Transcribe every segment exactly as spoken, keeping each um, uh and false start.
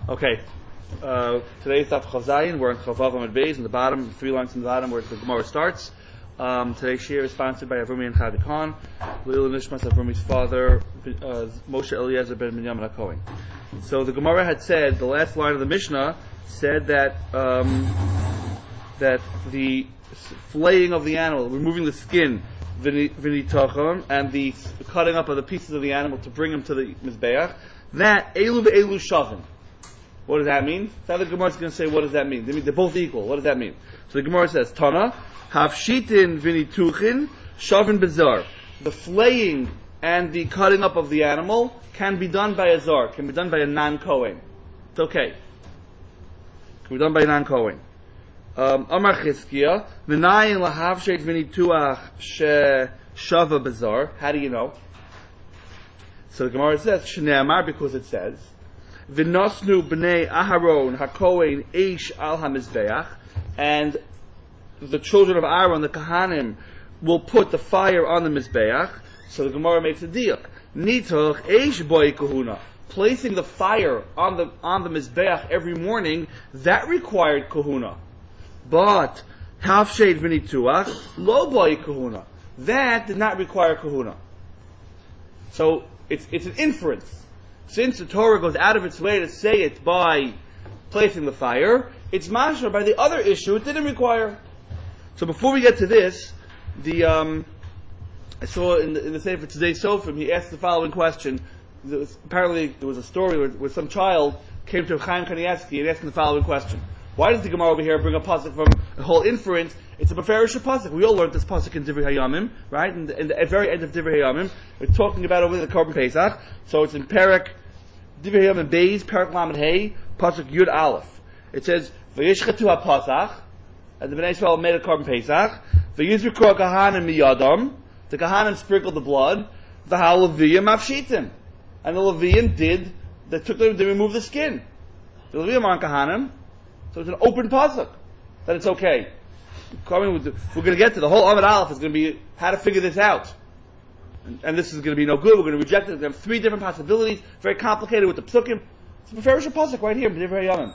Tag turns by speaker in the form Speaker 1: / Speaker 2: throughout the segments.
Speaker 1: Okay, uh, today's Daf Chazayin. We're in Chavav Amud Beis, in the bottom, three lines in the bottom where the Gemara starts. Um, today's shir is sponsored by Avrumi and Chadi Khan, Lil Nishmas Avrumi's father, uh, Moshe Eliezer ben Binyamin HaKohen. So the Gemara had said, the last line of the Mishnah said that um, that the flaying of the animal, removing the skin, v'nitachon, and the cutting up of the pieces of the animal to bring them to the Mizbeach, that elu ve'elu shavim. What does that mean? Now the Gemara is going to say, what does that mean? They mean they're both equal. What does that mean? So the Gemara says, Tana, hafshitin v'nituchin, shavin bezar. The flaying and the cutting up of the animal can be done by a zar, can be done by a non-Kohen. It's okay. Can be done by a non-Kohen. Um, Amar Chizkiya, v'nayin lahavshet v'nituach she shava bezar. How do you know? So the Gemara says, Shneamar, because it says, V'nosnu b'nei Aharon hakohen eish al hamizbeach, and the children of Aaron, the Kahanim, will put the fire on the Mizbeach. So the Gemara makes a deal. Nitoch eish boy kahuna. Placing the fire on the on the Mizbeach every morning, that required kahuna. But Hafshed v'nituach lo boy kahuna. That did not require kahuna. So it's it's an inference. Since the Torah goes out of its way to say it by placing the fire, it's mashma by the other issue it didn't require. So before we get to this, the um, I saw in the, in the Sefer today's Sofrim, he asked the following question. There was, apparently there was a story where, where some child came to Chaim Kanievsky and asked him the following question. Why does the Gemara over here bring a pasuk from a whole inference? It's a Beferish pasuk. We all learned this pasuk in Divrei Hayamim, right? In the, in the very end of Divrei Hayamim, we're talking about over the Korban Pesach. So it's in Perek Divrei Hayamim Beis, Perek Lamed Hey, pasuk Yud Aleph. It says V'yishchatu HaPasach, and the Bnei Yisrael made a Korban Pesach. V'yizriku HaKahanim miyadam, the Kahanim sprinkled the blood. V'haLeviyim mafshitim, and the Leviyim did. They took them, they removed the skin. The Leviyim aren't Kahanim. So it's an open pasuk that it's okay. We're going to get to the whole Amud Aleph is going to be how to figure this out, and, and this is going to be no good. We're going to reject it. There are three different possibilities, very complicated with the psukim. It's a Beferish pasuk right here in Divrei Hayamim.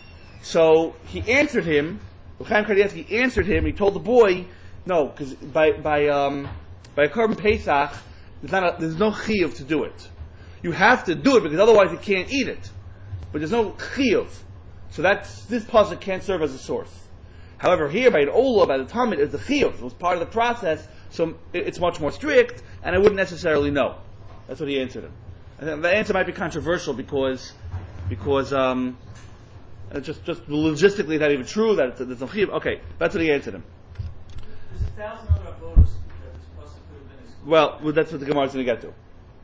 Speaker 1: So he answered him. Chaim Kanievsky answered him. He told the boy, no, because by by um, by a Korban Pesach, there's not a, there's no chiyuv to do it. You have to do it because otherwise you can't eat it. But there's no chiyuv. So that's, this pasuk can't serve as a source. However, here by an Ola, by the Talmud, it's a chiyuv. It was part of the process, so it's much more strict, and I wouldn't necessarily know. That's what he answered him. And the answer might be controversial because, because um, just just logistically, not even true that there's no chiyuv. Okay, that's what he answered him.
Speaker 2: There's a thousand other bonus that this pasuk could have been excluded.
Speaker 1: Well, well, that's what the Gemara is going to get to.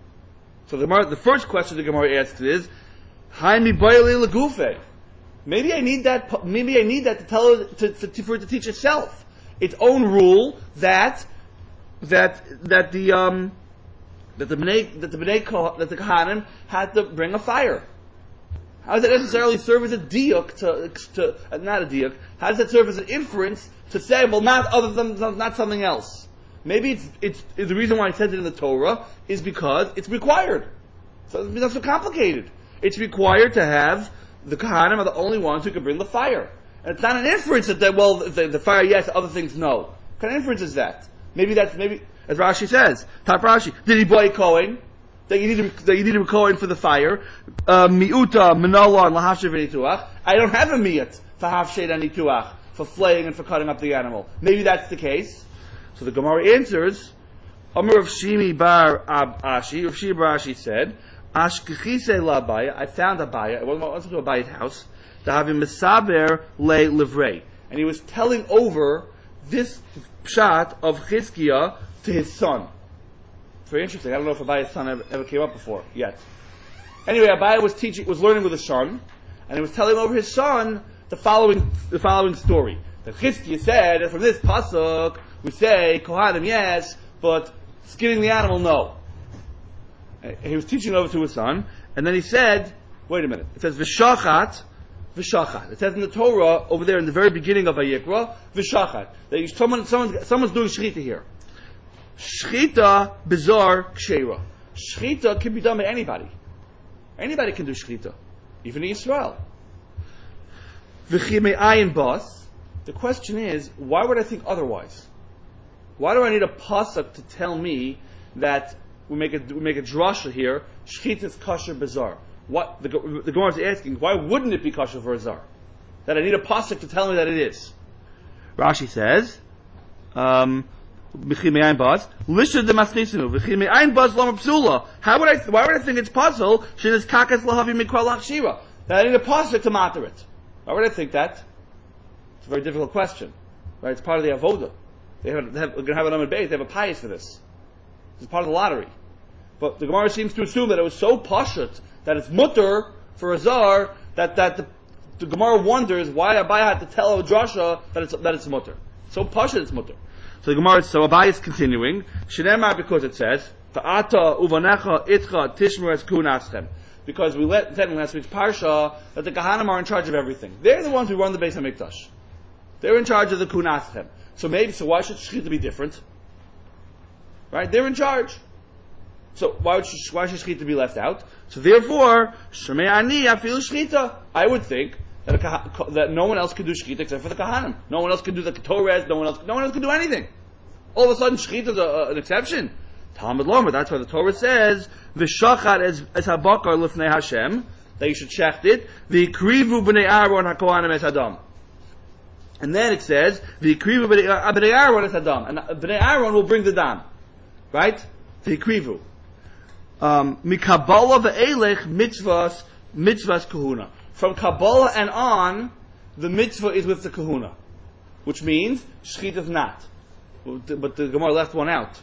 Speaker 1: So the Gemara, the first question the Gemara asks is, "Haimi bayli legufe." Maybe I need that. Maybe I need that to tell her to, to, for it to teach itself its own rule that that that the um that the bnei that the bnei that the Kahanim had to bring a fire. How does that necessarily serve as a diuk to, to uh, not a diuk? How does that serve as an inference to say, well, not other than not something else? Maybe it's it's, it's the reason why it says it in the Torah is because it's required. So it's not so complicated. It's required to have. The Kahanim are the only ones who can bring the fire. And it's not an inference that, they, well, the, the fire yes, other things no. What kind of inference is that? Maybe that's, maybe, as Rashi says, Top Rashi, did he buy a Kohen? That you need to, that you need a Kohen for the fire. Uh, mi'uta, menala, and lahafshed v'nituach. I don't have a mi'at for hafshed and nituach, for flaying and for cutting up the animal. Maybe that's the case. So the Gemara answers, Amar of Shimi bar Ab Ashi, Rav Shimi bar Ashi said, Ashkechise la Abaya, I found Abaya, I went to Abaya's house, to have him misaber le livrei. And he was telling over this pshat of Chizkiya to his son. It's very interesting. I don't know if Abaya's son ever, ever came up before, yet. Anyway, Abaya was teaching, was learning with his son, and he was telling over his son the following, the following story. That Chizkiya said, and from this pasuk, we say, Kohanim yes, but skinning the animal no. He was teaching over to his son, and then he said, wait a minute, it says, V'shachat, V'shachat. It says in the Torah, over there in the very beginning of Vayikra, V'shachat. That someone, someone, someone's doing Shechita here. Shechita, bizarre, Ksheira. Shechita can be done by anybody. Anybody can do Shechita. even in Israel. V'chi me'ayin bas. The question is, why would I think otherwise? Why do I need a pasuk to tell me that we make a we make a drasha here? Shchita is kosher bizarre. What the the Gemara is asking? Why wouldn't it be kosher for a zar? That I need a pasuk to tell me that it is. Rashi says, um, "V'chi me'ayin bas lishad de masnisinu v'chi me'ayin bas lama psula." How would I? Why would I think it's puzzle? Shenis kakas lahavi mikra lachshira. That I need a pasuk to matter it. Why would I think that? It's a very difficult question, right? It's part of the avoda. They have, they have, we're going to have an Amud Beis. They have a pious for this. This is part of the lottery. But the Gemara seems to assume that it was so pashut that it's mutter for a zar that, that the, the Gemara wonders why Abai had to tell a drasha that it's that it's mutter. So pashut it's mutter. So the Gemara, so Abai is continuing. Shneimar, because it says Ta'ata uvanecha itcha tishmer es kunaschem. Because we let, said in last week's parsha that the Kahanim are in charge of everything. They're the ones who run the Beis HaMikdash. They're in charge of the kunaschem. So maybe, so why should Shechita be different? Right? They're in charge. So why would why should Shechita be left out? So therefore, Shemei Ani Afil Shechita. I would think that a, that no one else could do Shechita except for the Kahanim. No one else could do the Torah. No one else. No one else could do anything. All of a sudden, Shechita is a, a, an exception. Talmud Lomer. That's why the Torah says V'shachat es es habakar lifnei Hashem, that you should shecht it. V'krivu b'nei Aaron hakohanim es Adam. And then it says, "V'ikrivu b'nei Aaron es Adam," and b'nei Aaron will bring the dam, right? V'ikrivu. Um, Mikabala v'elech mitzvahs mitzvahs kahuna. From Kabbalah and on, the mitzvah is with the kahuna, which means shechita is not. But the Gemara left one out.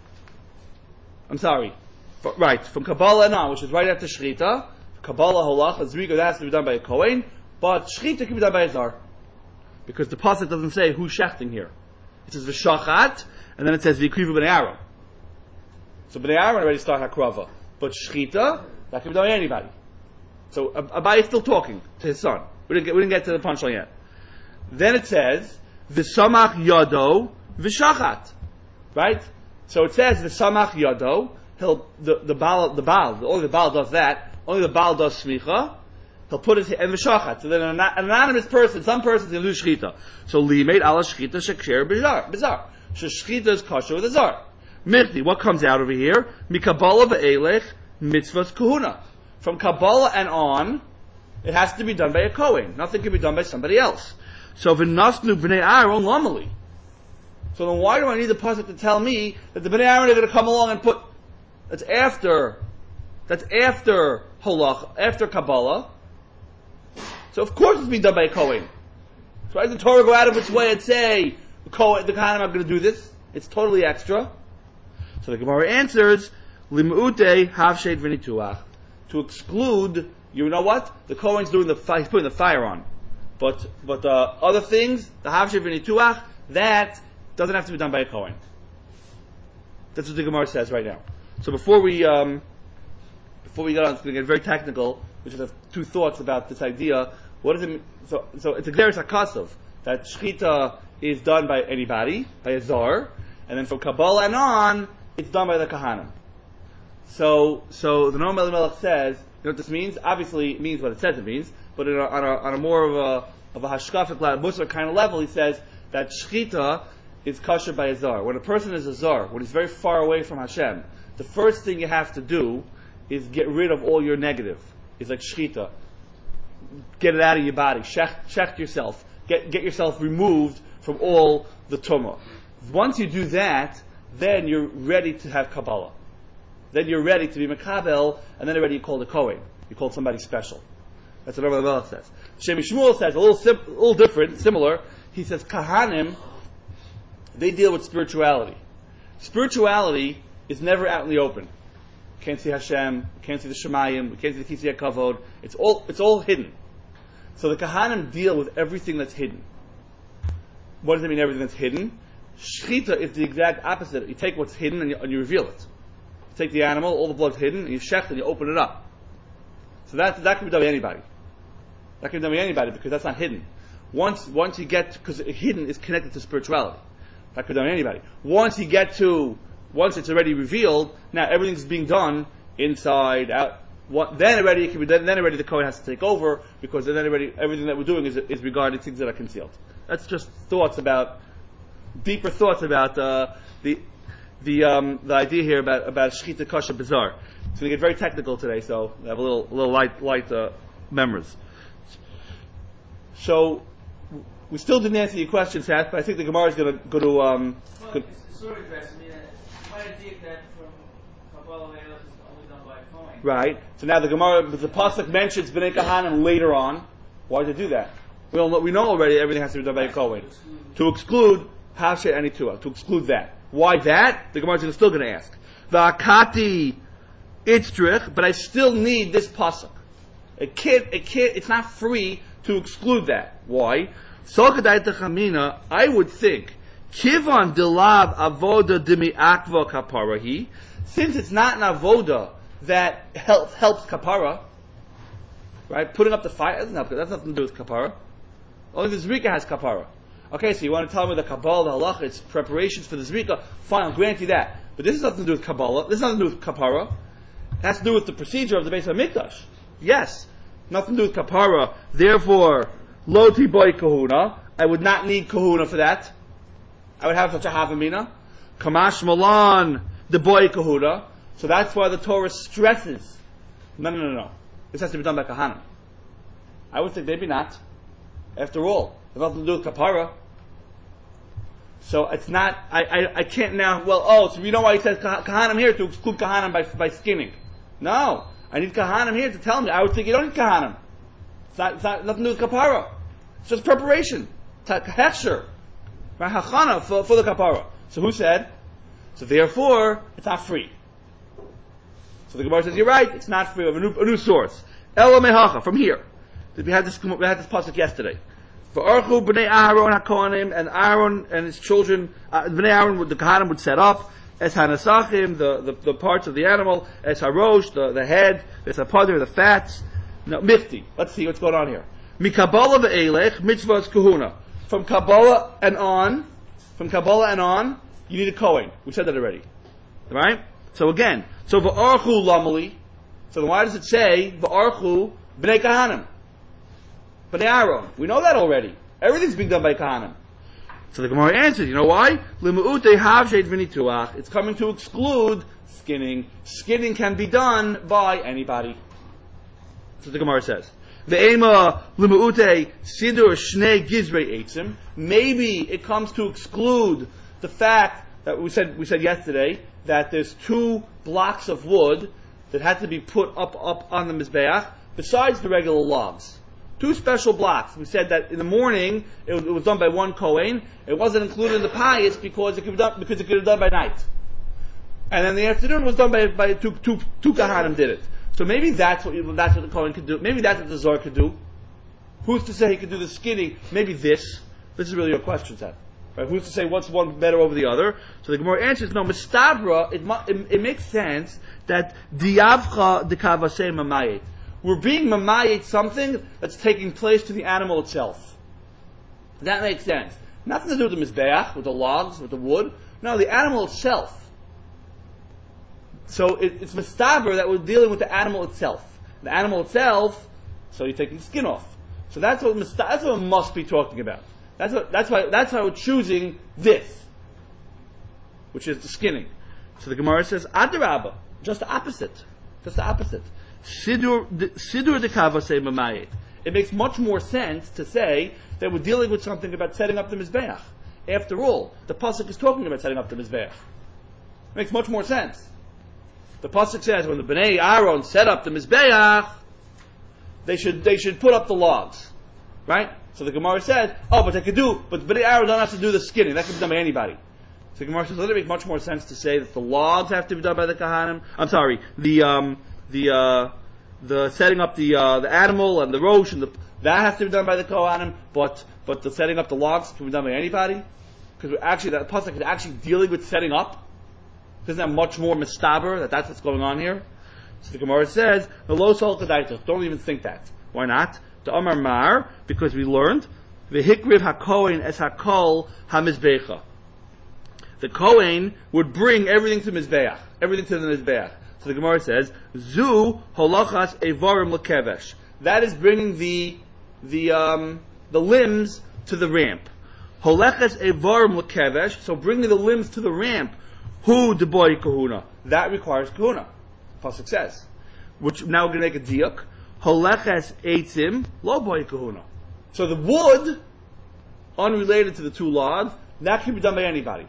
Speaker 1: I'm sorry. Right, from Kabbalah and on, which is right after shechita, Kabbalah holach azriga that has to be done by a kohen, but shechita can be done by a zar. Because the pasuk doesn't say who's shechting here. It says v'shachat, and then it says v'ikrivu b'nei Aaron. So b'nei Aaron already start hakrava, but shechita that can be done by anybody. So Abai is still talking to his son. We didn't get, we didn't get to the punchline yet. Then it says v'samach yado v'shachat, right? So it says v'samach yado. He'll the the baal the baal only the baal does that. Only the baal does smicha. He'll put his and v'shachat. So then an, an anonymous person, some person will do shechita. So limeid ala shechita shekher bizar bizar. So shechita is kosher with a zar. Mirti, what comes out over here? Mikabala ve'elech mitzvahs kahuna. From Kabbalah and on, it has to be done by a kohen. Nothing can be done by somebody else. So v'nasnu b'nei Aaron lamali. So then why do I need the pasuk to tell me that the b'nei Aaron are going to come along and put? That's after. That's after holach, after Kabbalah. So of course it's being done by a Kohen. So why does the Torah go out of its way and say the Kohen, the Kohanim are going to do this? It's totally extra. So the Gemara answers, Lim'ute havshed v'nituach. To exclude, you know what? The Kohen's doing the he's putting the fire on. But but uh, other things, the havshed v'nituach, that doesn't have to be done by a Kohen. That's what the Gemara says right now. So before we um, before we get on, it's going to get very technical. We should have two thoughts about this idea. What does it mean? So, so it's a Gzeres HaKasav, that shechita is done by anybody, by a zar, and then from Kabbalah and on, it's done by the Kahanim. So, so the Noam Elimelech says, you know what this means? Obviously, it means what it says it means, but in a, on, a, on a more of a of a hashkafik, musar kind of level, he says that shechita is kosher by a zar. When a person is a zar, when he's very far away from Hashem, the first thing you have to do is get rid of all your negative. It's like shechita. Get it out of your body. Shecht, shecht yourself. Get get yourself removed from all the tumah. Once you do that, then you're ready to have Kabbalah. Then you're ready to be Makabel, and then already you call the Kohen. You call somebody special. That's what Rabbi Melech says. Shemi Shmuel says a little sim- a little different, similar. He says Kahanim, they deal with spirituality. Spirituality is never out in the open. Can't see Hashem, can't see the Shemayim, we can't see the Kisei HaKavod. It's all it's all hidden. So the Kahanim deal with everything that's hidden. What does it mean, everything that's hidden? Shechita is the exact opposite. You take what's hidden and you, and you reveal it. You take the animal, all the blood's hidden, and you shech and you open it up. So that that can be done by anybody. That can be done by anybody because that's not hidden. Once once you get, because hidden is connected to spirituality. That can be done by anybody. Once you get to Once it's already revealed, now everything's being done inside, out, what, then already it can be, then, then already the Kohen has to take over, because then already, everything that we're doing is, is regarding things that are concealed. That's just thoughts about, deeper thoughts about, uh, the, the, um, the idea here about, about Shechita Kosher Bizarre. It's going to get very technical today, so I have a little, a little light, light, uh, memories. So, we still didn't answer your question, Seth, but I think the Gemara is going to go to, um,
Speaker 2: well,
Speaker 1: go,
Speaker 2: it's sort of addressed. I mean, uh, my idea that from Kabbalah Leilach is only done by a Kohen.
Speaker 1: right. So now the Gemara, the Pasuk mentions Bnei Kahanim later on. Why did they do that? We all know, we know already everything has to be done by a Kohen. To exclude Hashem and Tua, to exclude that. Why that? The Gemara is still going to ask. V'akati itztrich, but I still need this pasuk. It can't, it can't, it's not free to exclude that. Why? I would think, Kivan dilav avoda dimi akva kaparahi, since it's not an avoda that helps, helps kapara, right? Putting up the fire, doesn't help, that's nothing to do with kapara. Only the Zrika has kapara. Okay, so you want to tell me the Kabbalah, the halacha, it's preparations for the Zrika, fine, I'll grant you that. But this has nothing to do with Kabbalah, this has nothing to do with kapara. It has to do with the procedure of the Beis HaMikdash. Yes, nothing to do with kapara. Therefore, lo tiboy kahuna. I would not need kahuna for that. I would have such a havamina. Kamash malan the boy kahuna. So that's why the Torah stresses. No, no, no, no. This has to be done by kahanim. I would think maybe not. After all, it has nothing to do with kapara. So it's not. I, I, I can't now. Well, oh, so you know why he says kahanim here, to exclude kahanim by by skinning? No, I need kahanim here to tell me. I would think you don't need kahanim. It's not, it's not nothing to do with kapara. It's just preparation. Hechsher. Hachana for, for the kapara. So who said? So therefore, it's not free. So the Gemara says, you're right, it's not free. We have a new, a new source. Ela mehacha, from here. We had this, we had this pasuk yesterday. For Archu, Bnei Aharon HaKohanim, and Aaron and his children, uh, Bnei Aaron, the Kohanim would set up, as Hanasachim, the, the, the parts of the animal, as Harosh, the, the head, as Hapadir, the fats. No, Mifti. Let's see what's going on here. Mikabbalah ve'elech, mitzvahs kahuna. From Kabbalah and on, from Kabbalah and on, you need a Kohen. We said that already. Right? So again, so v'archu lamali, so then why does it say v'archu b'nei kahanim? B'nei Aaron. We know that already. Everything's being done by kahanim. So the Gemara answers, you know why? L'mu'utei havsheit v'nituach. It's coming to exclude skinning. Skinning can be done by anybody. So the Gemara says. Ve'ema l'mu'utei sidur shnei gizrei eitzim. Maybe it comes to exclude the fact that we said we said yesterday that there's two blocks of wood that had to be put up up on the mizbeach besides the regular logs. Two special blocks. We said that in the morning it was, it was done by one Kohen. It wasn't included in the pious because it could be done because it could have done by night. And then the afternoon was done by by two two two Kahanim did it. So maybe that's what that's what the Kohen could do. Maybe that's what the Zohar could do. Who's to say he could do the skinning? Maybe this. This is really your question, Seth. Right? Who's to say what's one better over the other? So the Gemara answers, no, Mistabra, it, it, it makes sense that Diavcha dekavaseh mamayit. We're being mamayit something that's taking place to the animal itself. That makes sense. Nothing to do with the Mizbeach, with the logs, with the wood. No, the animal itself. So it, it's Mistabra that we're dealing with the animal itself. The animal itself, so you're taking the skin off. So that's what that's what we must be talking about. That's what, that's why that's why we're choosing this, which is the skinning. So the Gemara says, Adarabba, just the opposite, just the opposite. Sidur sidur dekavaseh mamayit. It makes much more sense to say that we're dealing with something about setting up the mizbeach. After all, the pasuk is talking about setting up the mizbeach. It makes much more sense. The pasuk says when the Bnei Aaron set up the mizbeach, they should they should put up the logs, right? So the Gemara said, oh, but they could do, but Bnei Aaron don't have to do the skinning. That can be done by anybody. So the Gemara says, doesn't it make much more sense to say that the logs have to be done by the Kahanim? I'm sorry, the um, the uh, the setting up the uh, the animal and the rosh and the that has to be done by the Kohanim, but but the setting up the logs can be done by anybody? Because actually that pasuk is actually dealing with setting up. Isn't that much more mistaber that that's what's going on here? So the Gemara says, "Lo sol kadaitach." Don't even think that. Why not? The Amar Mar, because we learned v'hikriv hakohen es hakol hamizbecha. The Kohen would bring everything to mizbeach, everything to the mizbeach. So the Gemara says, Zu holachas evarim lekevesh. That is bringing the the um, the limbs to the ramp. Holachas evarim lekevesh. So bringing the limbs to the ramp. Hu deboy kahuna. That requires kahuna. Pasuk says, which now we're going to make a diuk. Holachas eitzim lo boy kahuna. So the wood, unrelated to the two logs, that can be done by anybody.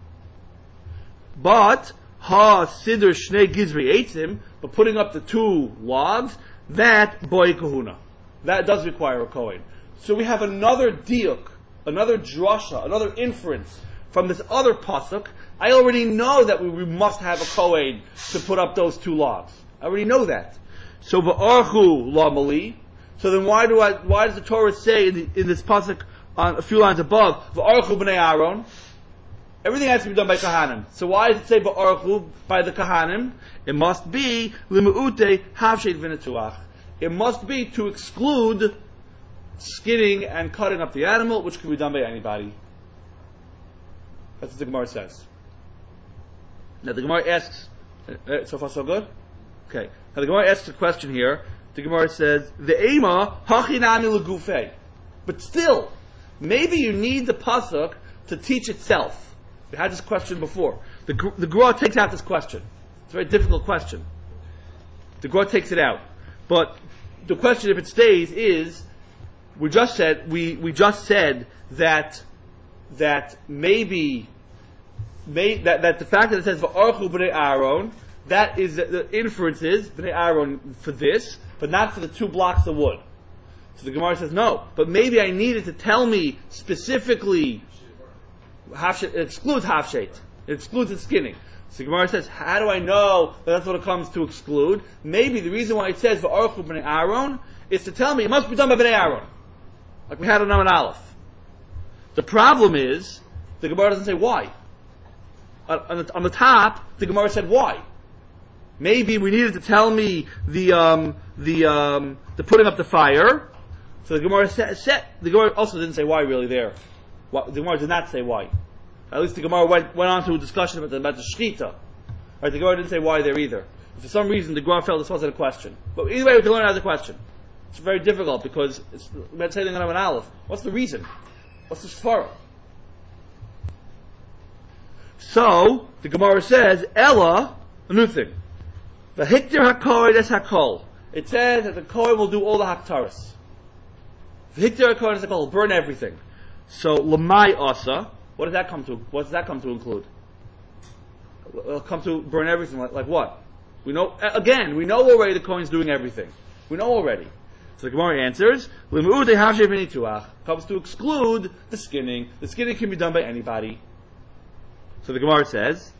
Speaker 1: But ha siddur shnei gizri eitzim, but putting up the two logs, that boy kahuna, that does require a kohen. So we have another diuk, another drasha, another inference from this other pasuk. I already know that we, we must have a kohen to put up those two logs. I already know that. So va'archu la mali. So then why do I? Why does the Torah say in, the, in this pasuk on a few lines above va'archu b'nei Aaron? Everything has to be done by Kahanim. So why does it say Ba'archu by the Kahanim? It must be Limu'ute Havshet V'netuach. It must be to exclude skinning and cutting up the animal, which can be done by anybody. That's what the Gemara says. Now the Gemara asks, uh, so far so good? Okay. Now the Gemara asks a question here. The Gemara says, Ve'ema Hachinami L'gufei. But still, maybe you need the pasuk to teach itself. We had this question before. The, the Gra takes out this question. It's a very difficult question. The Gra takes it out. But the question, if it stays, is we just said we, we just said that that maybe may, that, that the fact that it says Va'archu b'nei Aaron, that is the, the inference is b'nei Aaron for this, but not for the two blocks of wood. So the Gemara says no, but maybe I needed to tell me specifically. It excludes hafshet. It excludes the skinning. So Gemara says, how do I know that that's what it comes to exclude? Maybe the reason why it says v'archu b'nei Aaron is to tell me it must be done by b'nei Aaron, like we had on Naman Aleph. The problem is the Gemara doesn't say why. On the, on the top, the Gemara said why. Maybe we needed to tell me the um, the um, the putting up the fire. So the Gemara said, set. The Gemara also didn't say why really there. Well, the Gemara did not say why. At least the Gemara went, went on to a discussion about the, about the Shechita. Right, the Gemara didn't say why there either. For some reason, the Gemara felt this wasn't a question. But either way, we can learn it as a question. It's very difficult because it's about saying an Aleph. What's the reason? What's the Sfara? So, the Gemara says, Ella, a new thing. The Hiktir HaKohen es HaKol. It says that the Kohen will do all the Haktaras. The Hiktir HaKohen es HaKol will burn everything. So Lamai Asa, what does that come to? What does that come to include? It'll come to burn everything. Like, like what? We know again. We know already the Kohen's doing everything. We know already. So the Gemara answers, Limu'ute Havshet V'netuach comes to exclude the skinning. The skinning can be done by anybody. So the Gemara says,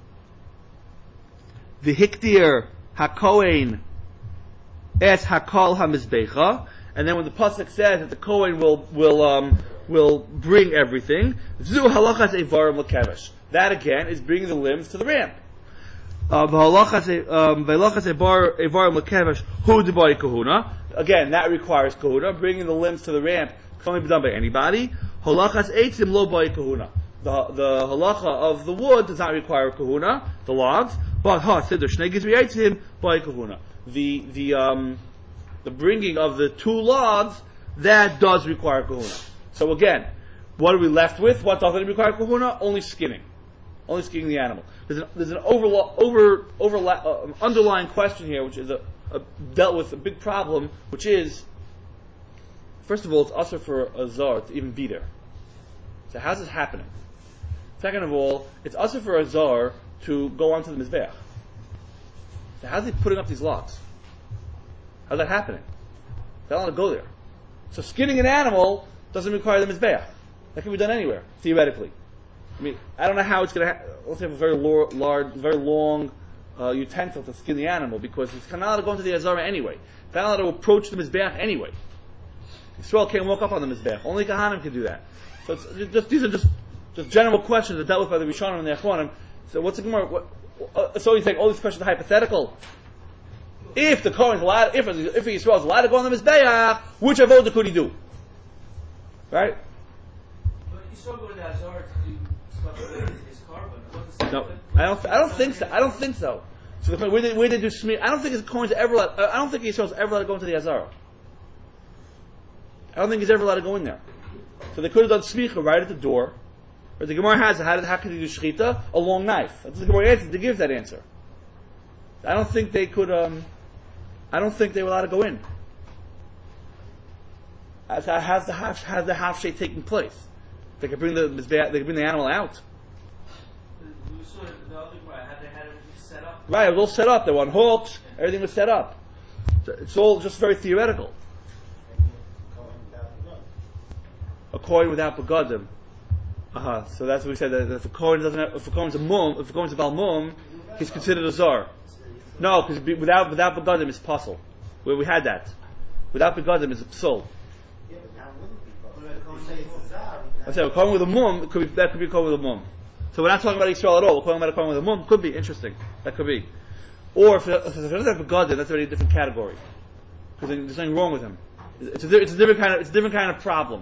Speaker 1: the Hiktir HaKohen es HaKol HaMizbecha, and then when the pasuk says that the Kohen will will um, will bring everything. Zu halachas evarim lekevesh. That again is bringing the limbs to the ramp. Halachas evarim lekevesh hu deboy kahuna. Again, that requires kahuna. Bringing the limbs to the ramp can only be done by anybody. Halachas eitzim lo boy kahuna. The the halacha of the wood does not require kahuna, the logs. But ha siddur shnei gizri eitzim boy kahuna. The the um the bringing of the two logs that does require kahuna. So again, what are we left with? What doesn't require kahuna? Only skinning. Only skinning the animal. There's an, there's an overla- over, overla- uh, underlying question here, which is a, a, dealt with a big problem, which is, first of all, it's usher for a zar to even be there. So how's this happening? Second of all, it's usher for a zar to go onto the mizbeach. So how's he putting up these logs? How's that happening? They're not allowed to go there. So skinning an animal doesn't require the mizbeach. That can be done anywhere, theoretically. I mean, I don't know how it's going to. Ha- let's have a very lo- large, very long uh, utensil to skin the animal because it's not allowed to go into the azara anyway. It's not allowed to approach the mizbeach anyway. Yisrael can't walk up on the mizbeach. Only Kahanim can do that. So it's just, these are just, just general questions that dealt with by the Rishonim and the Achronim. So what's the Gemara? What, uh, so he's saying all these questions are hypothetical. If the Kohen is allowed, if if Yisrael is allowed to go on the mizbeach, which avodah could he do? Right?
Speaker 2: But Yisrael go to the azara to do stuff with his carbon.
Speaker 1: No, I don't. I don't think so. I don't think so. So the, where, they, where they do smear, I don't think his coins ever allowed, I don't think Yisrael's ever allowed to go into the Azara. I don't think he's ever allowed to go in there. So they could have done smicha right at the door. But the Gemara has, how, did, how can they do shechita? A long knife. That's the Gemara answer. They give that answer. I don't think they could, um, I don't think they were allowed to go in. How's the half, how's the half shade taking place? They could bring the, they could bring the animal out.
Speaker 2: We saw the other Gemara, how they had everything set up.
Speaker 1: Right, it was all set up. They were on hooks. Everything was set up. So it's all just very theoretical. A coin without begadim. Uh-huh. So that's what we said. That if a coin doesn't, have, if a coin's a mum, if a coin's a bal mum, he's considered a zar. No, because without without begadim is puzzle. Where we had that, without begadim is a psul. I said a coin with a mum, it could be, that could be a coin with a mum. So we're not talking about Yisrael at all. We're talking about a coin with a mum. Could be interesting. That could be. Or if it, if it doesn't have begadim, that's already a different category. Because there's nothing wrong with him. It's a, it's a different kind of it's a different kind of problem.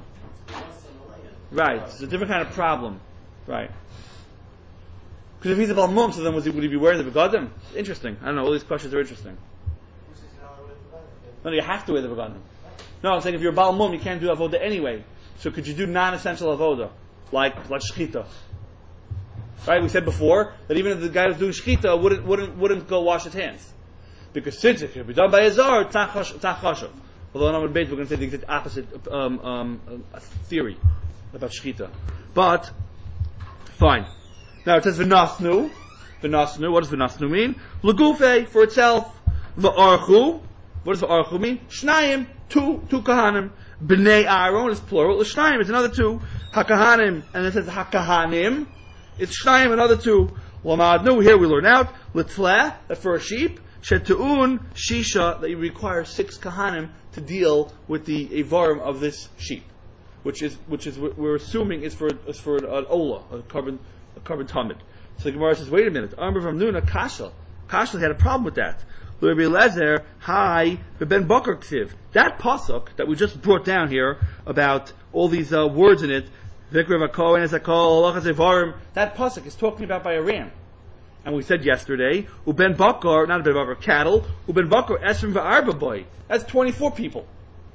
Speaker 1: Right, it's a different kind of problem. Right. Because if he's a Balmum, so then was he, would he be wearing the Begadim? Interesting. I don't know, all these questions are interesting. No, you have to wear the Begadim. No, I'm saying if you're a Balmum, you can't do Avodah anyway. So could you do non-essential Avodah? Like, like Shechita. Right, we said before that even if the guy who's doing Shechita wouldn't, wouldn't, wouldn't go wash his hands. Because since it could be done by a Zar, it's not chashav. Although in Amud Beis we're going to say the exact opposite um, um, uh, theory about shechita. But, fine. Now it says v'nasnu. V'nasnu, what does v'nasnu mean? L'gufe, for itself. V'archu, what does v'archu mean? Shnayim, two, two kahanim. B'nei Aaron is plural. L'shnayim is another two. Hakahanim, and it says hakahanim. It's shnayim, another two. L'madnu, here we learn out. L'tleh, that for a sheep. Shetu'un, shisha, that you require six kahanim to deal with the avarim of this sheep. Which is, which is, we're assuming is for, is for an, an ola, a carbon, a carbon tamid. So the Gemara says, wait a minute, Amr from Nuna, Kasha. Kasha had a problem with that. Rabbi Lezer, hi, Ben Bakar Ksiv. That pasuk that we just brought down here, about all these uh, words in it, Vikra V'Kohen Ezakol, Halachas Evarim, that pasuk is talking about by a ram. And we said yesterday, Uben Bakar, not Ben Bakar, cattle, Uben Bakar Esrim V'Arba boy. That's twenty-four people.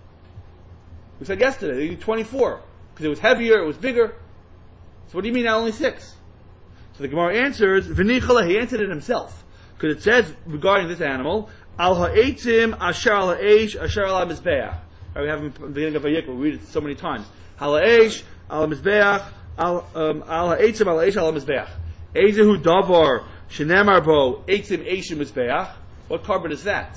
Speaker 1: We said yesterday, they need twenty-four. Because it was heavier, it was bigger. So what do you mean now only six? So the Gemara answers, V'nichala, he answered it himself. Because it says regarding this animal, Al ha'etzim asher al ha'esh asher al ha'mizbeach. We have in the beginning of Vayikra, we read it so many times. Al ha'esh, al ha'mizbeach, al ha'etzim al ha'esh al ha'mizbeach. Ezehu davar, shenemar bo, eitzim eshim mizbeach. What carbon is that?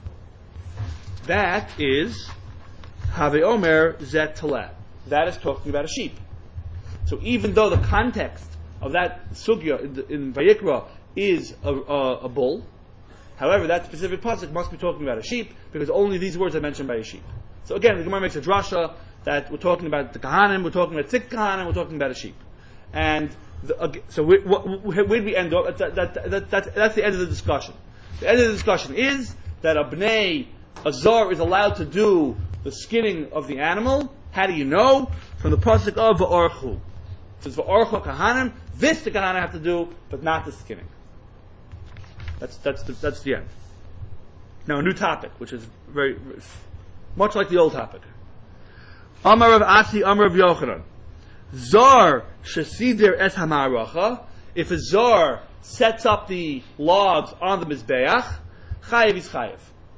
Speaker 1: That is Have Omer Zet Taleh. That is talking about a sheep. So even though the context of that sugya in, in Vayikra is a, a, a bull, however, that specific pasuk must be talking about a sheep because only these words are mentioned by a sheep. So again, the Gemara makes a drasha that we're talking about the kahanim, we're talking about six kahanim, we're talking about a sheep, and the, uh, so we, where did we end up? That, that, that, that, that's the end of the discussion. The end of the discussion is that a bnei, a zar, is allowed to do the skinning of the animal. How do you know? From the pasuk of v'archu. It says v'archu kahanim. This the kahanim have to do, but not the skinning. That's that's the, that's the end. Now a new topic, which is very much like the old topic. Amar of Asi, Amar of Yochanan. Zar shesidir es hamaracha. If a zar sets up the logs on the mizbeach, chayev is chayev.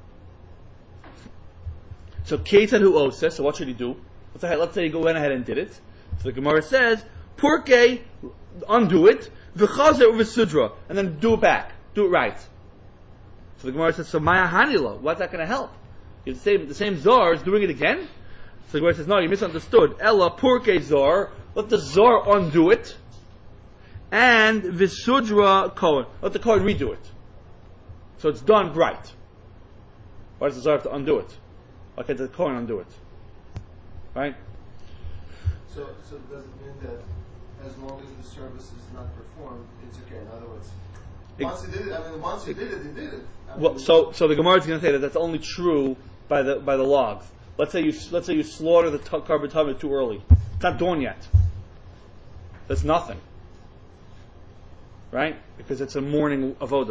Speaker 1: So Ketan who oses, so what should he do? Let's say, let's say he go went ahead and did it. So the Gemara says, Purke, undo it, v'chazer v'sudra, and then do it back. Do it right. So the Gemara says, so Maya Hanila, what's that going to help? If the same, the same Zar is doing it again? So the Gemara says, no, you misunderstood. Ella Purke Zar, let the Zar undo it, and v'sudra Kohen, let the Kohen redo it. So it's done right. Why does the Zar have to undo it? Okay, the Kohen undo it. Right?
Speaker 3: So, so does it mean that as long as the service is not performed, it's okay? In other words, once he did it, I mean, once he did it, he did it. I
Speaker 1: well,
Speaker 3: mean,
Speaker 1: so, so the Gemara is going to say that that's only true by the by the logs. Let's say you let's say you slaughter the t- carbon tamid too early. It's not dawn yet. That's nothing, right? Because it's a morning avoda.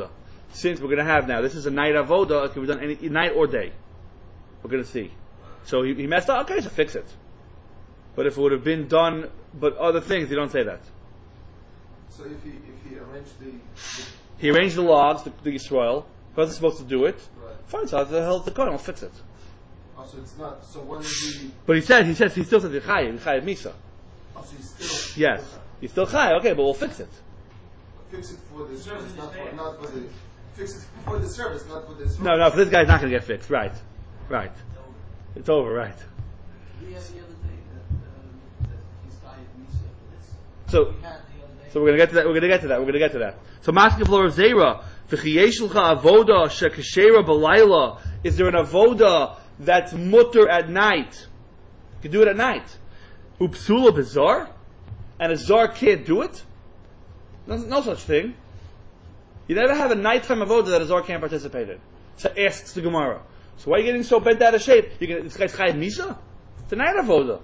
Speaker 1: since we're going to have now, this is a night avoda, it can be done any night or day. We're going to see. So he, he messed up, okay, so fix it. But if it would have been done, but other things, you don't say that.
Speaker 3: So if he if he arranged the, the
Speaker 1: He arranged the logs, the, the Yisrael, wasn't supposed to do it.
Speaker 3: right.
Speaker 1: Fine, so the hell the Kohen will fix it.
Speaker 3: Oh, so it's not. So when he
Speaker 1: But he said, he says, he still says Yechayev, Yechayev Misa.
Speaker 3: oh, so he's still
Speaker 1: Yes, he's still Chayev. Okay, but we'll fix it.
Speaker 3: fix it for the service, not for not for the fix it for the service, not for the service.
Speaker 1: No, no, for this guy's not going to get fixed. Right, right. It's over, right.
Speaker 4: We had the other day that, um, that he's tied Misa for this.
Speaker 1: So,
Speaker 4: We had the other day.
Speaker 1: so we're going to get to that. We're going to get to that. We're going to get to that. So, Maskef Lor Zera, v'chiyeshelcha avoda shekashera b'layla. Is there an avoda that's mutter at night? You can do it at night. Upsula bizar, and a zar can't do it. No, no such thing. You never have a nighttime avoda that a zar can't participate in. So asks the Gemara. So why are you getting so bent out of shape? You get this guy's chayav misa. It's a night avoda.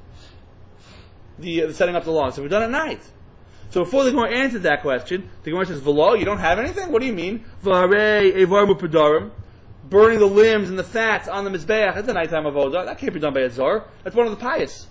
Speaker 1: The, uh, the setting up the lawn. So we're done at night. So before the Gemara answered that question, the Gemara says, "V'lo, you don't have anything? What do you mean? V'harei evar mupedarim, burning the limbs and the fats on the mizbeach. That's a nighttime avoda. That can't be done by a zar. That's one of the pious."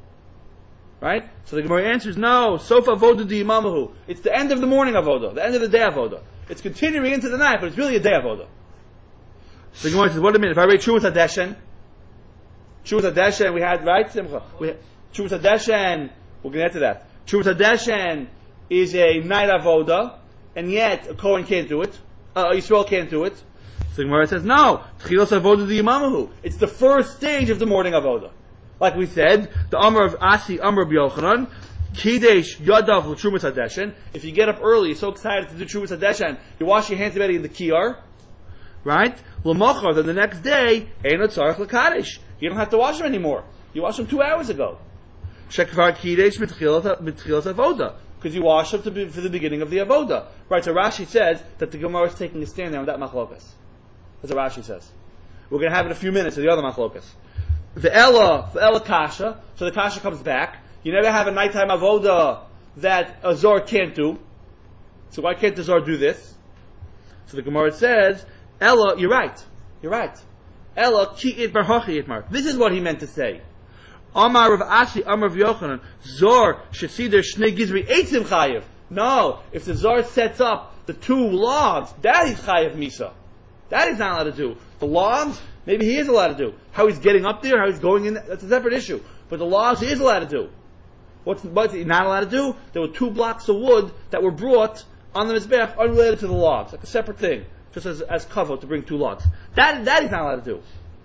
Speaker 1: Right? So the Gemara answers, no, sofa avoda di imamahu. It's the end of the morning avoda, the end of the day avoda. It's continuing into the night, but it's really a day avoda. So the Gemara says, what do you mean? If I read Shuvat HaDeshen, Shuvat HaDeshen, we had, right, Simcha? We had, Shuvat HaDeshen, we're going to get to that. Shuvat HaDeshen is a night avoda, and yet a Kohen can't do it. Uh, Yisrael can't do it. So the Gemara says, no, Tchilos avoda di imamahu. It's the first stage of the morning avoda. Like we said, the Amr of Asi, Amr of Yochanan, Kidesh Yadav L'Trumas HaDeshen. If you get up early, you're so excited to do Trumas HaDeshen, you wash your hands already in the Kiyar, right? L'Machar, then the next day, Ein Tzarech L'Kadesh. You don't have to wash them anymore. You washed them two hours ago. Shekvar Kidesh Mitchilas Avoda. Because you wash them to be, for the beginning of the Avoda. Right, so Rashi says that the Gemara is taking a stand there on that Machlokas. That's what Rashi says. We're going to have in a few minutes of the other Machlokas. The Ella, the Ella Kasha, so the Kasha comes back. You never have a nighttime avoda that a Zor can't do. So why can't the Zor do this? So the Gemara says, Ella, you're right. You're right. Ella, ki it barhachi itmar. This is what he meant to say. Amar of Ashi, Amar of Yochanan, Zor, shesider shnei gizri eitzim chayev. No, if the Zor sets up the two logs, that is chayev misa. That he's not allowed to do. The logs, maybe he is allowed to do. How he's getting up there, how he's going in, that's a separate issue. But the logs he is allowed to do. What's, what's he not allowed to do? There were two blocks of wood that were brought on the Mizbeach unrelated to the logs. Like a separate thing. Just as, as cover to bring two logs. That, that he's not allowed to do.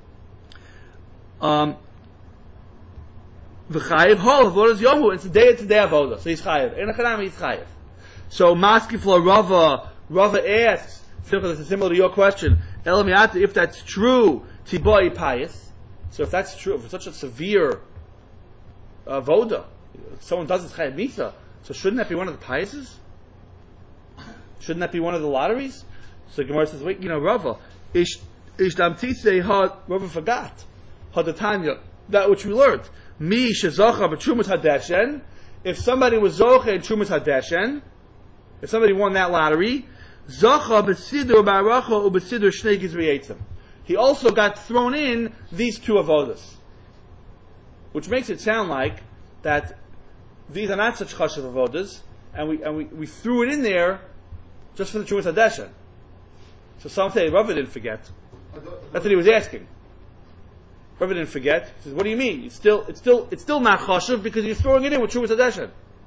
Speaker 1: Um, V'chayev hol, what is Yomu? It's a day, it's a day avoda. So he's chayev. In a chanami, he's chayev. So Maskifla Rava, Rava asks, it's similar to your question. Elamiyata, if that's true, tiboi pious. So if that's true, if it's such a severe uh, voda, if someone does it chayav misa, so shouldn't that be one of the piouses? Shouldn't that be one of the lotteries? So Gemara says, wait, you know, Rava, ish ish damtise ha Rava forgot hadatanya that which we learned. Mi shezacha b'trumas hadeshen. If somebody was zocha in trumas hadeshen, if somebody won that lottery. Zacha b'sidur ba'aracha u'b'sidur shnei gizri eitzim. He also got thrown in these two avodas, which makes it sound like that these are not such chashav avodas, and we and we, we threw it in there just for the Trumas HaDeshen. So some say Rava didn't forget. That's what he was asking. Rava didn't forget. He says, "What do you mean? It's still it's still it's still not chashav because you're throwing it in with Trumas HaDeshen."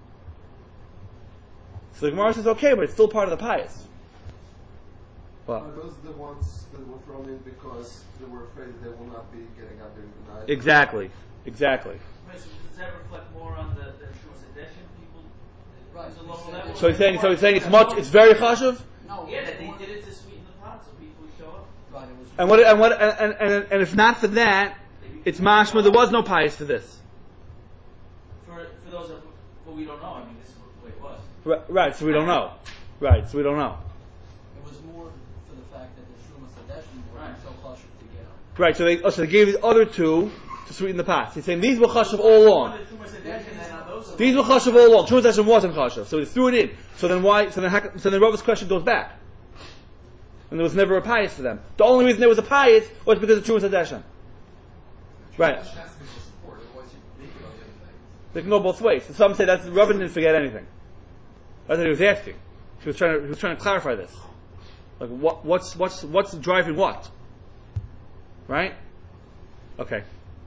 Speaker 1: So the Gemara says, "Okay, but it's still part of the pious."
Speaker 3: Are those the ones that were thrown in because they were afraid that they will not be getting up during the night?
Speaker 1: Exactly. Exactly.
Speaker 2: Right, so does that reflect more on the, the Trumas HaDeshen people?
Speaker 4: Right.
Speaker 2: There's a lower level?
Speaker 1: So he's saying, so he's saying it's much, it's very chashuv.
Speaker 4: No.
Speaker 2: Yeah, that they did it to sweeten the pot so people would show up.
Speaker 4: Right, it was
Speaker 1: And what, and what, and, and, and if not for that, it's mashma. There was no pious to this.
Speaker 2: For for those of well, we don't know. I mean, this is the way it was.
Speaker 1: Right, right. So we don't know. Right. So we don't know.
Speaker 4: It was more for the fact that the Trumas HaDeshen were
Speaker 2: Right.
Speaker 4: so chashuv to get out.
Speaker 1: Right. So they, oh, so they gave the other two to sweeten the pot. He's saying these were chashuv all along. These were chashuv all along. Trumas HaDeshen wasn't chashuv, so he threw it in. So then why? So then, how- so then Rava's question goes back. and there was never a pious for them. The only reason there was a pious was because of Trumas Hadeshen. Right.
Speaker 5: Has to be for support, otherwise you make it on the other things.
Speaker 1: They can go both ways. So some say that Rabban didn't forget anything. That's what he was asking. He was trying to, he was trying to clarify this. Like, what, what's, what's, what's driving what? Right? Okay.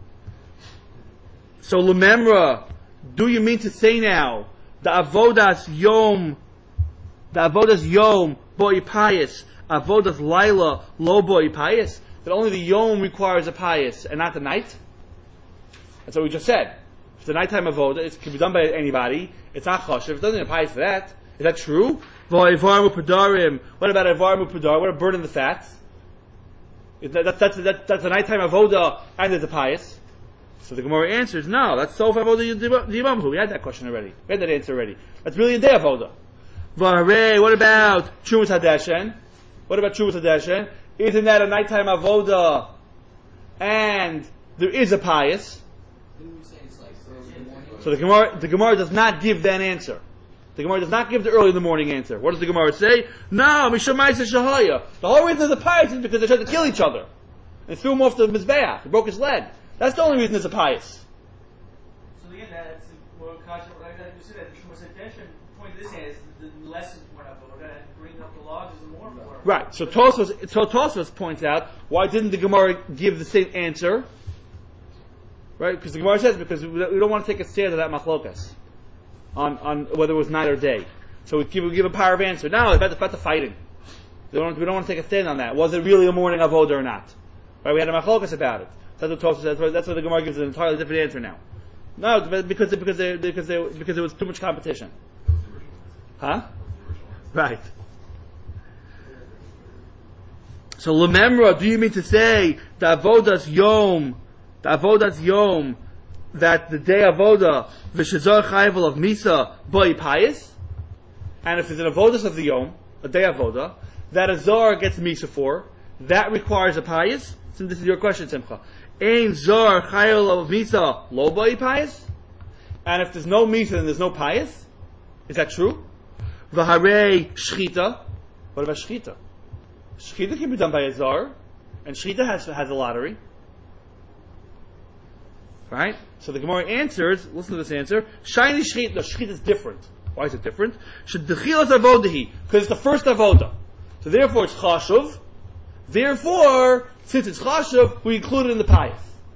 Speaker 1: So, Lememra, do you mean to say now, the Avodas Yom, the Avodas Yom, Boi Pious, Avodas Laila, Lo Boi Pious, that only the Yom requires a pious and not the night? That's what we just said. If it's a nighttime avoda, it can be done by anybody. It's not chashiv. It doesn't need a pious for that. Is that true? What about Ivarmu Padar? What about burning the fats? Is that, that, that's, that, that's a nighttime avoda and there's a pious. So the Gemara answers, no, that's sof avoda yibamhu. We had that question already. We had that answer already. That's really a day avoda. What about Trumas Hadeshen? What about Trumas Hadeshen? Isn't that a nighttime avoda and there is a pious?
Speaker 4: Didn't we say it's like early in the morning?
Speaker 1: So the Gemara, the Gemara does not give that answer. The Gemara does not give the early in the morning answer. What does the Gemara say? No, Mishamayis Shahaya. The whole reason there's a pious is because they tried to kill each other. They threw him off the Mizbeach. He broke his leg. That's the only reason there's a pious.
Speaker 2: So again, that's more kasha. Like that you said, that the Shumas Hadeshen point this is the less important avoda, and bringing up the logs is the more important.
Speaker 1: Right. So Tosfos, so Tosfos points out, why didn't the Gemara give the same answer? Right? Because the Gemara says, because we don't want to take a stand of that machlokas on, on whether it was night or day. So we give, we give a power of answer. No, about the, about the fighting. We don't, we don't want to take a stand on that. Was it really a morning avoda or not? Right? We had a machlokas about it. That's what Tosfos says. That's why the Gemara gives an entirely different answer now. No, because because they, because they, because there was too much competition. Huh? Right. So Lememra, do you mean to say the avodas yom, the avodas yom, that the day avoda v'shazar chayvel of misa boi pious, and if there's an avodas of the yom, a day avoda, that a zar gets misa for, that requires a pious? So this is your question, Simcha. Ein zar chayvel of misa lo boi pious, and if there's no misa then there's no pious. Is that true? V'harei shchita. What about shchita? Shchita can be done by a zar, and shchita has has a lottery, right? So the Gemara answers. Listen to this answer. Shiny shchita. No, shchita is different. Why is it different? Shedchilas avodahi, because it's the first avoda. So therefore it's chashuv. Therefore, since it's chashuv, we include it in the pious.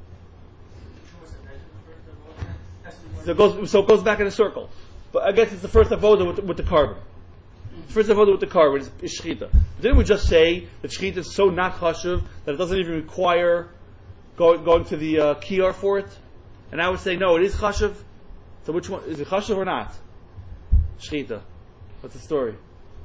Speaker 1: So it goes. So it goes back in a circle. But I guess it's the first avoda with, with the carbon. First avoda with the carbon is, is shchita. Didn't we just say that shchita is so not chashuv that it doesn't even require go, going to the uh, kiyar for it? And I would say no, it is chashuv. So which one is it, chashuv or not? Shchita. What's the story?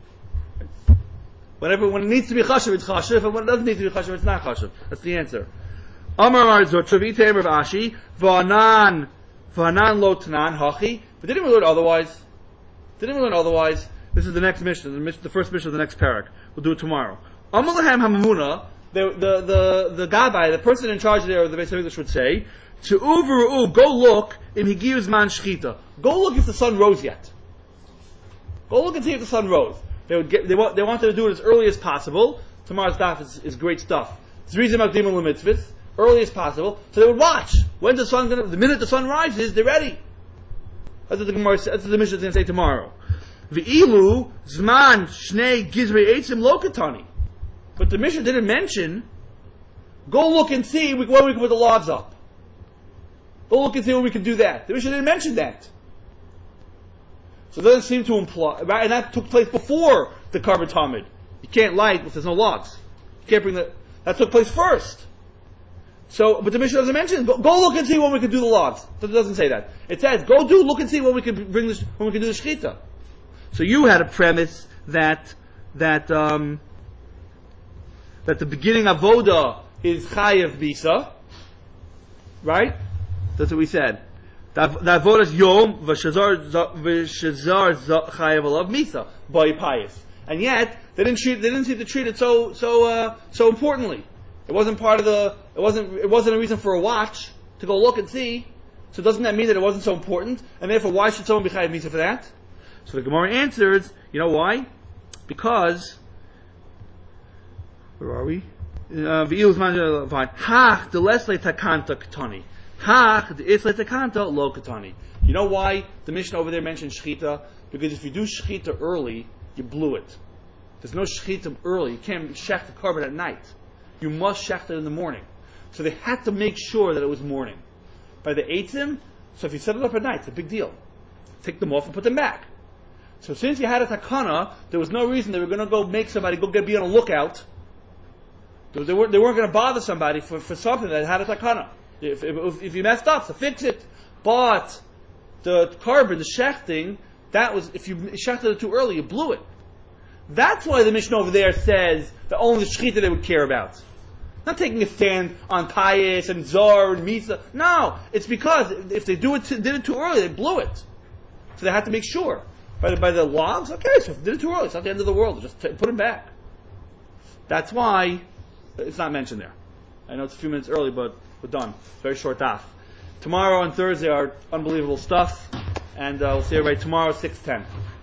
Speaker 1: Whenever when it needs to be chashuv, it's chashuv, and when it doesn't need to be chashuv, it's not chashuv. That's the answer. Amar Marzor Travita Rav Ashi V'anan V'anan Lo Tanan Hachi. But didn't we learn otherwise? Didn't we learn otherwise? This is the next mission, the, mission, the first mission of the next parak. We'll do it tomorrow. Amalahem Hamamuna, the the the the Gabbai, the person in charge there of the Beis Hamikdash would say, to Uveru, go look in Higiyus Man Shchita. Go look if the sun rose yet. Go look and see if the sun rose. They would get, they, wa- they wanted to do it as early as possible. Tomorrow's daf is, is great stuff. It's the reason about Dimon Lemitzvahs, early as possible. So they would watch. When's the sun gonna, the minute the sun rises, they're ready. That's what the Gemara, that's what the Mishnah is going to say tomorrow. V'ilu zman shnei gizrei eitzim lokatani. But the Mishnah didn't mention, go look and see when we can put the logs up. Go look and see when we can do that. The Mishnah didn't mention that. So it doesn't seem to imply, right? And that took place before the carbon tamid. You can't light if there's no logs. You can't bring the, that took place first. So, but the Mishnah doesn't mention, go, go look and see when we can do the logs. It doesn't say that. It says, go do, look and see when we can bring this, when we can do the shchita. So you had a premise that, that, um, that the beginning of Voda is Chayev Bisa. Right? That's what we said. The Voda is Yom, V'shazar Chayev Alav Misa, by pious. And yet, they didn't treat, they didn't seem to treat it so, so, uh, so importantly. It wasn't part of the, it wasn't, it wasn't a reason for a watch to go look and see. So doesn't that mean that it wasn't so important? And therefore, why should someone be chayav misa for that? So the Gemara answers, you know why? Because Where are we? V'ilus man fine. Hach the less takanta katani. Hach the is takanta lo katani. You know why the Mishnah over there mentioned shechita? Because if you do shechita early, you blew it. There's no shechita early. You can't shech the carbon at night. You must shech it in the morning. So they had to make sure that it was morning. By the eitzim, so if you set it up at night, it's a big deal. Take them off and put them back. So since you had a takana, there was no reason they were going to go make somebody go get be on a lookout. They weren't, they weren't going to bother somebody for, for something that had a takana. If, if, if you messed up, so fix it. But the carbon, the shechting, that was, if you shechted it too early, you blew it. That's why the Mishnah over there says that only the shechita they would care about. Not taking a stand on Payas and Zor and Misa. No, it's because if they do it to, did it too early, they blew it. So they had to make sure. By the, by the logs, okay, so if they did it too early, it's not the end of the world. Just t- put them back. That's why it's not mentioned there. I know it's a few minutes early, but we're done. Very short daf. Tomorrow and Thursday are unbelievable stuff, and uh, we'll see everybody tomorrow at six ten.